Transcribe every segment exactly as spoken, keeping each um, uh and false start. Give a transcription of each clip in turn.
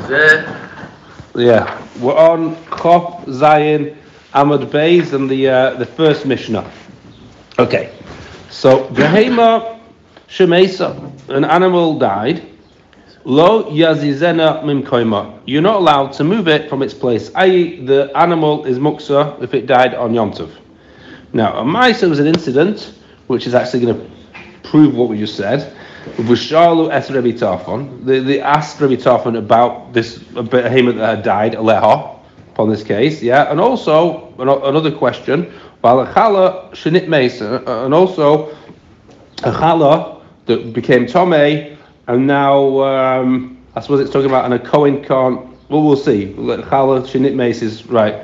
Yeah, we're on Chop Zayin Amud Beis and the uh, the first Mishnah. Okay, so Behema Shemesa, an animal died. Lo Yazizena Mimkoima. You're not allowed to move it from its place. that is, the animal is muksa if it died on Yom Tov. Now, a Maisa was an incident which is actually going to prove what we just said. V'shalu es Rabbi Tarfon. They, they asked Rabbi Tarfon about this behemoth that had died, Aleha, upon this case, yeah. And also another question, Balachala Shenit Mesa, and also a chala that became Tomei, and now um, I suppose it's talking about, and a Kohen can't. Well, we'll see. Chala Shenit Mesa is right.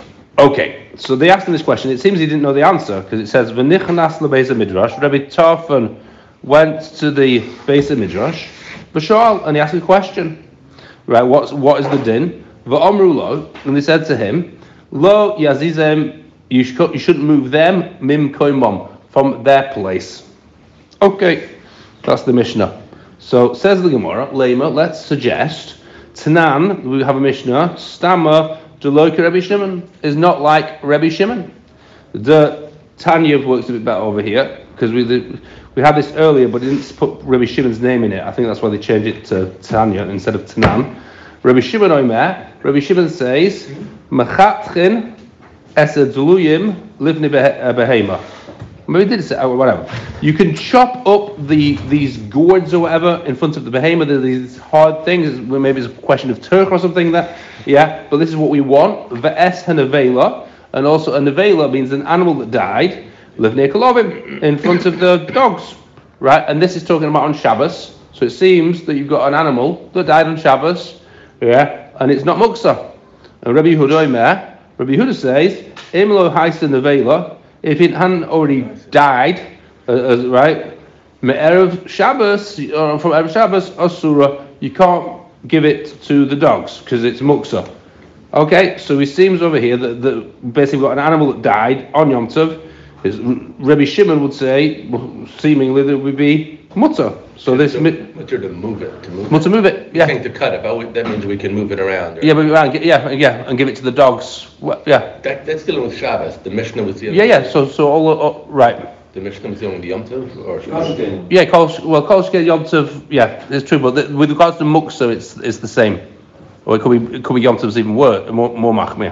Okay. So they asked him this question. It seems he didn't know the answer because it says V'nichnas lebeis midrash. Rabbi Tarfon went to the Beis Midrash, Bashal, and he asked a question. Right, what's what is the din? V'omru lo, and they said to him, Lo yazizem, you should you shouldn't move them mim koimom, from their place. Okay, that's the Mishnah. So says the Gemara, Lema, let's suggest Tanan, we have a Mishnah, Stama Deloika Rabbi Shimon is not like Rabbi Shimon. The Tanya works a bit better over here because we did, we had this earlier, but didn't put Rabbi Shimon's name in it. I think that's why they changed it to Tanya instead of Tanan. Rabbi Shimon Omer. Rabbi Shimon says, "Machatchin esedluyim livni behema." Maybe did say whatever. You can chop up the these gourds or whatever in front of the behemoth. These hard things. Maybe it's a question of turk or something. That yeah. But this is what we want. Ve'es hanavela, and also a nevela means an animal that died. Livnei kolovim, in front of the dogs, right? And this is talking about on Shabbos. So it seems that you've got an animal that died on Shabbos, yeah, and it's not muksa. And Rabbi Yehuda Omer, Rabbi Yehuda says, Im lo haisa nevela. If it hadn't already died, uh, uh, right, Me'erev Shabbos, or from Erev Shabbos, Asura, you can't give it to the dogs because it's muksa. Okay, so it seems over here that, that basically we've got an animal that died on Yom Tov. Is Rabbi Shimon would say, well, seemingly that it would be mutter. So this mutter to move it, to move mutter it. move it, yeah. Saying to cut it, but that means we can move it around. Right? Yeah, but around, yeah, yeah, and give it to the dogs. Well, yeah. That, that's dealing with Shabbos. The Mishnah was dealing. Yeah, yeah. So, so all, all right. The Mishnah was dealing with Yom Tov, or Shabbos? Yeah, kol, well, Kol Shkei Yom Tov. Yeah, it's true. But the, with regards to muksa, it's it's the same. Or it could be it could be Yom Tov's even worse, more more machmir.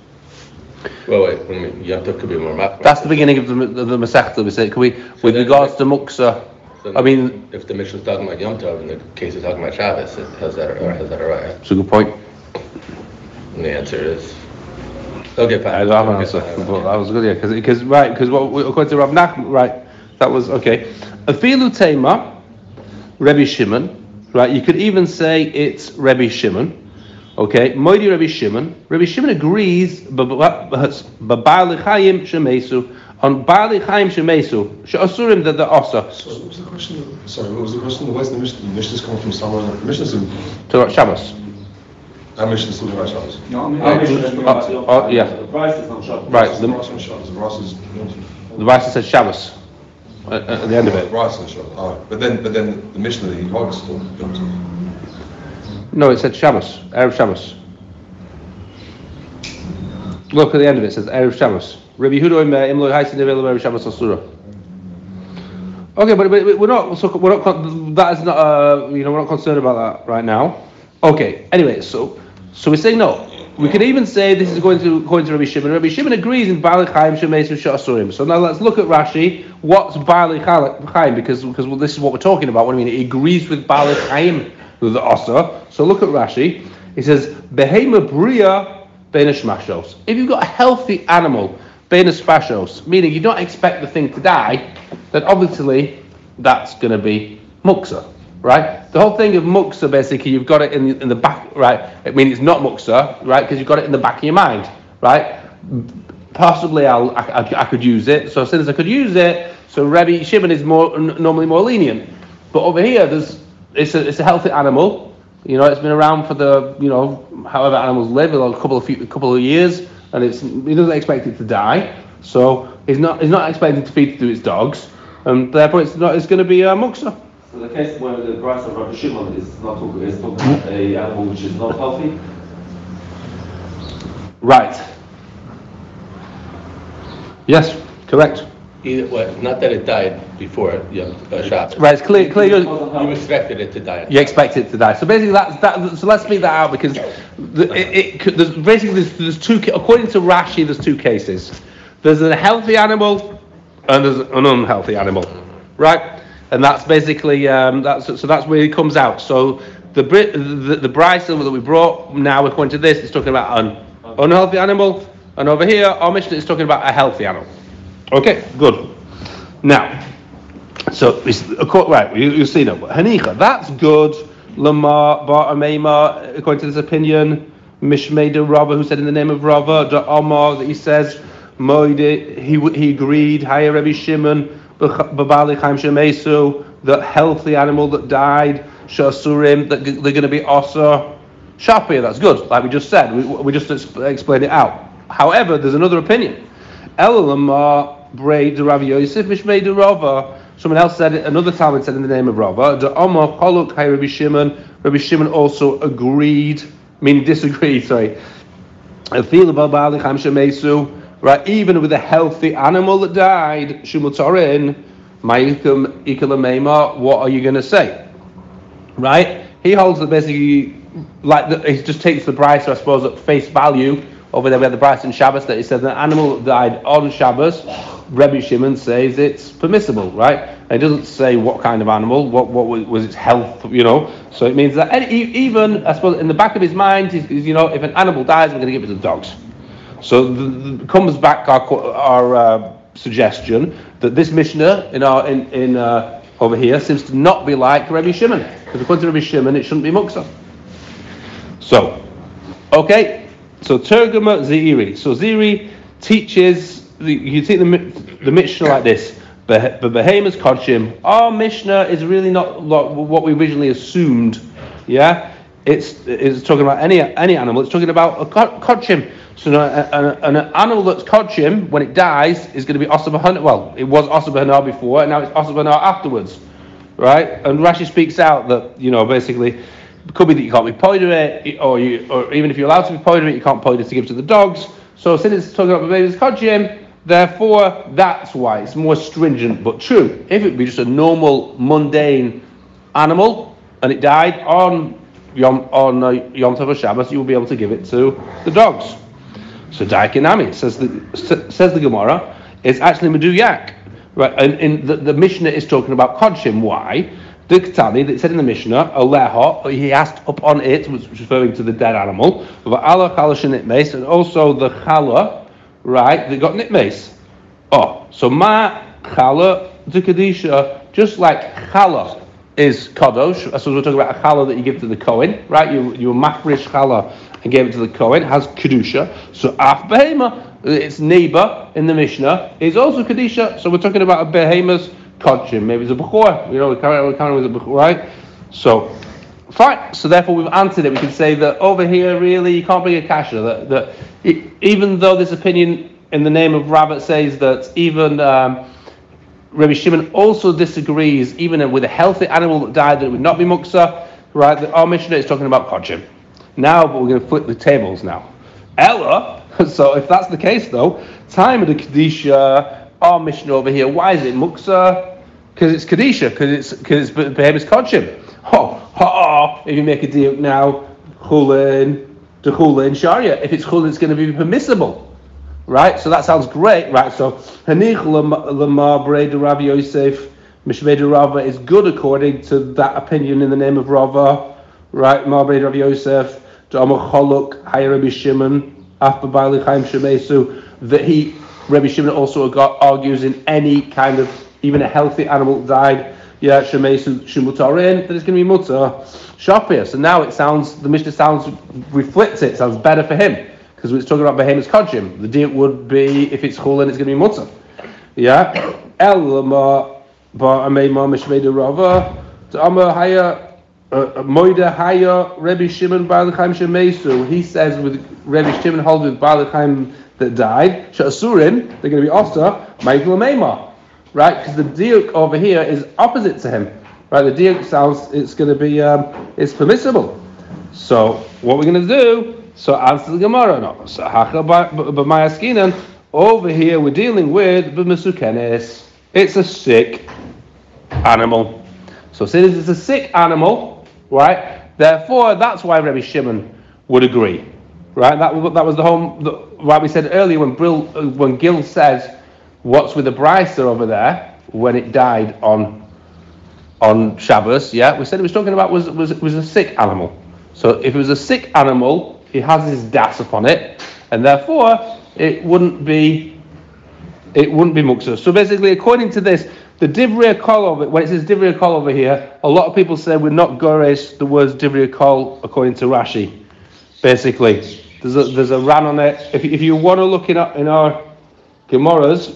Well, wait, when we, Yom Tov could be more machmir. That's the beginning of the the, the Masechta. We say, could we so with regards to muksa. So I mean, if the Mishnah is talking about Yom Tov and the case is talking about Shabbos, it has that or has that a right? That's a good point. And the answer is okay. Fine. I don't have an answer, but that was good, yeah. Because because right, because what according to Rav Nachman, right, that was okay. Afilu Tema, Rabbi Shimon, right? You could even say it's Rabbi Shimon. Okay, Moidi Rabbi Shimon. Rabbi Shimon agrees, Babali Chaim Shemesu, on Bali Chaim Shemesu, She'asurim that the Osa. So what was the question? Sorry, what was the question? Where's the Mishnah? The Mishnah's coming from somewhere. The Mishnah's in... To Shabbos. Our Mishnah's talking about Shabbos. No, I mean, our Mishnah's talking about Shabbos. Oh, yeah. The price is on Shabbos. Right. The Rice on Shabbos. The Rice is... The Rice says Shabbos at, at the end of it. Rice on Shabbos. All right. But then, but then the Mishnah that he quotes still... No, it said Shabbos, Erev Shabbos. Look at the end of it, it says Erev Shabbos. Rabbi Yehuda Omer, Im lo haisa nevela Erev Shabbos Asura. Okay, but, but we're not, so we're not, that is not, uh, you know, we're not concerned about that right now. Okay, anyway, so, so we're saying no. We can even say this is going to, going to Rabbi Shimon. Rabbi Shimon agrees in Bali Chaim Shemesu She'asurim. So now let's look at Rashi. What's Bali Chaim? Because, because well, this is what we're talking about. What do you mean? He agrees with Bali Chaim, with the Asa. So look at Rashi. He says, Behema Bria Beina Shmashos. If you've got a healthy animal, Beina Shmashos, meaning you don't expect the thing to die, then obviously that's going to be muksa, right? The whole thing of muksa, basically, you've got it in the, in the back, right? I mean, it's not muksa, right? Because you've got it in the back of your mind, right? Possibly I'll, I, I, I could use it. So since I could use it, so Rabbi Shimon is more normally more lenient. But over here, there's it's a it's a healthy animal. You know, it's been around for the, you know, however animals live, a couple of few, a couple of years, and it's he doesn't expect it to die. So he's not he's not expecting to feed it to its dogs, and therefore it's not it's going to be a muksa. So the case where the price of Rabbi Shimon is not talking, is talking about a animal which is not healthy. Right. Yes, correct. Either, well, not that it died before Yom uh, Shabbos. Right, it's clear. clear You expected it to die. You expect it to die. So basically, that's that. So let's speak that out because the, it, it could- there's basically there's, there's two. ca- According to Rashi, there's two cases. There's a healthy animal and there's an unhealthy animal, right? And that's basically um, that's so that's where it comes out. So the Brit, the, the Bryce that we brought now, according to this, is talking about an unhealthy animal, and over here, our Mishnah is talking about a healthy animal. Okay, good. Now, so it's right. You, you see now, Hanicha. That's good. Lamar Bar Amema, according to this opinion, Mishmei Rava, who said in the name of Rava, the Omar that he says, Moide, he he agreed. Haya Rabbi Shimon, Babali Chaim Shemesu, the healthy animal that died, Shasurim, that they're going to be Osa Shapir. That's good. Like we just said, we we just explained it out. However, there's another opinion. Elamar Braid Rav Yosef Mishmei Rava. Someone else said it. Another Talmud said in the name of Rava. The Omar Choluk Hay Rabbi Shimon. Rabbi Shimon also agreed, meaning disagreed. Sorry. Right, even with a healthy animal that died, Shumutarin, Ma'ikam Ikalamema. What are you going to say? Right? He holds that basically, like the, he just takes the Bryce, I suppose, at face value. Over there, we have the Bryce and Shabbos that he says an animal that died on Shabbos. Rabbi Shimon says it's permissible, right? And it doesn't say what kind of animal, what what was, was its health, you know. So it means that any, even, I suppose, in the back of his mind, he's, he's, you know, if an animal dies, we're going to give it to the dogs. So the, the, comes back our our uh, suggestion that this Mishnah in our in in uh, over here seems to not be like Rabbi Shimon, because according to Rabbi Shimon, it shouldn't be muksa. So, okay. So Tergama Ziri. So Ziri teaches, you take the the Mishnah like this. The Behemoth Kodshim. Our Mishnah is really not what we originally assumed. Yeah, it's it's talking about any any animal. It's talking about a Kodshim. So an, an animal that's Kodshim, when it dies, is going to be Osabahana. Well, it was Osabahana before, and now it's Osabahana afterwards, right? And Rashi speaks out that, you know, basically, it could be that you can't be poided it, or you, or even if you're allowed to be poided it, you can't poid it to give to the dogs. So since it's talking about baby's Kodshim, therefore that's why it's more stringent but true. If it be just a normal, mundane animal and it died on Yom on uh, Yom Tov or Shabbos, you will be able to give it to the dogs. So Daikinami says the says the Gemara, it's actually Meduyak, right? And in the, the Mishnah is talking about Kodshim. Why? The Ketani that said in the Mishnah, Aleha, he asked up on it, which was referring to the dead animal, Va'ala Chala Shenitmeis, and also the Chala, right? They got nitmeis. Oh, so Ma Chala the Kadisha, just like Chala is Kadosh. So we're talking about a Chala that you give to the Kohen, right? You you mafresh Chala and gave it to the Kohen, has Kedusha. So Af Behema, its neighbor in the Mishnah, is also Kedusha. So we're talking about a Behemoth's Kodshim. Maybe it's a Bechor, you know, we're counting with a Bechor, right? So, fine. So therefore we've answered it. We can say that over here, really, you can't bring a kasha. That, that it, even though this opinion in the name of Rabbit says that even um, Rabbi Shimon also disagrees, even with a healthy animal that died, that it would not be muksa, right? That our Mishnah is talking about Kodshim. Now, but we're going to flip the tables now. Ella, so if that's the case though, time of the Kedisha, our Mishnah over here, why is it muksa? Because it's Kedisha, because it's because it's Behemoth's Kodshim. Oh, ha, if you make a deal now, Chulin, to Chulin, Sharia. If it's Chulin, it's going to be permissible. Right? So that sounds great. Right? So, Hanich Lamar Breda Rav Yosef, Mishmei Rava is good according to that opinion in the name of Rava. Right? Mar Breda Rav Yosef, Dama Choluk, Hay Rabbi Shimon, Afbabali Chaim Shemesu, that he, Rabbi Shimon also got, argues in any kind of, even a healthy animal died, yeah, Shemesu Shemutarin, that it's going to be mutar Shapir. So now it sounds, the Mishnah sounds, reflects it, sounds better for him. Because we're talking about Behemoth's Kodshim. The deal would be, if it's Chulin, it's going to be mutar. Yeah? El ma ba amei ma mishmei Rava, to Amar Haya, Moida Haya, Rabbi Shimon Bar L'chaim Shemesu. He says with Rabbi Shimon holds with Bar L'chaim that died, Sha'asurin, they're going to be Osta, Michael Meima. Right? Because the deal over here is opposite to him. right? The diuk sounds it's going to be um, it's permissible. So what we're going to do? So answer the Gemara no. So hacha b'mayaskinan. Over here we're dealing with b'mesukenes. It's a sick animal. So since it's a sick animal, right? Therefore, that's why Rabbi Shimon would agree, right? That that was the whole. The, right, we said earlier when Brill, when Gil says, "What's with the brisa over there when it died on on Shabbos?" Yeah, we said it was talking about was was was a sick animal. So if it was a sick animal, he has his das upon it, and therefore it wouldn't be it wouldn't be muksa. So basically, according to this. The divrei kol over when it says divrei kol over here, a lot of people say we're not gores the words divrei kol according to Rashi. Basically, there's a there's a ran on it. If if you want to look in our, in our Gemaras,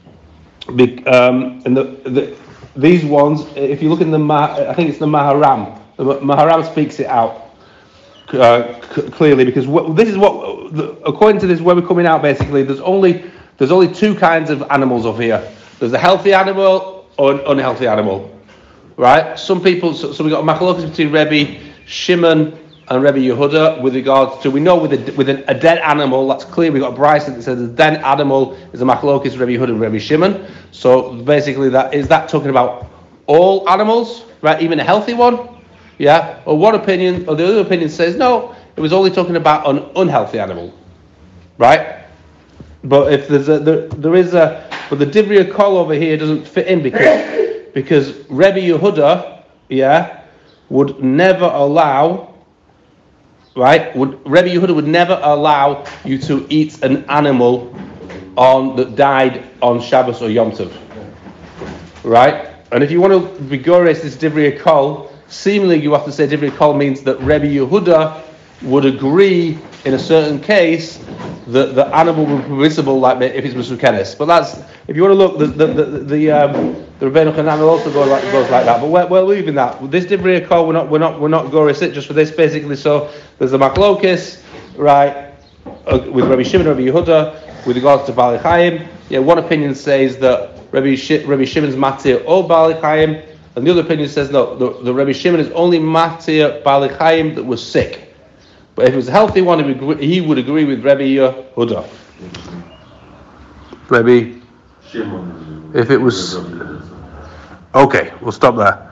um, in the, the these ones, if you look in the I think it's the Maharam. The Maharam speaks it out uh, c- clearly because what, this is what the, according to this where we're coming out. Basically, there's only there's only two kinds of animals over here. There's a healthy animal or an unhealthy animal, right? Some people, so, so we got a machlokas between Rebbe Shimon and Rebbe Yehuda with regards to, we know with a, with a, a dead animal, that's clear, we got a brisa that says a dead animal is a machlokas Rebbe Yehuda and Rebbe Shimon. So basically that, is that talking about all animals, right? Even a healthy one? Yeah? Or one opinion, or the other opinion says, no, it was only talking about an unhealthy animal, right? But if there's a, there, there is a, but the divrei kol over here doesn't fit in because because Rebbe Yehuda, yeah, would never allow, right? Would Rebbe Yehuda would never allow you to eat an animal on that died on Shabbos or Yom Tov, right? And if you want to vigorous this divrei kol, seemingly you have to say divrei kol means that Rebbe Yehuda would agree in a certain case that the animal would be permissible, like if it's mesukenes. But that's if you want to look, the the the, the um, the Rebbeinu Chanan also goes like goes like that. But we're, we're leaving that. This divrei kol, we're not we're not we're not goris it just for this basically. So there's a machlokis, right, uh, with Rabbi Shimon and Rabbi Yehuda with regards to Bali Chaim. Yeah, one opinion says that Rabbi Sh- Rabbi Shimon's matir or Bali Chaim, and the other opinion says no, the, the Rabbi Shimon is only matir Bali Chaim that was sick. But if it was a healthy one, he would agree, he would agree with Rebbe Yehuda. Rebbe, if it was okay, we'll stop there.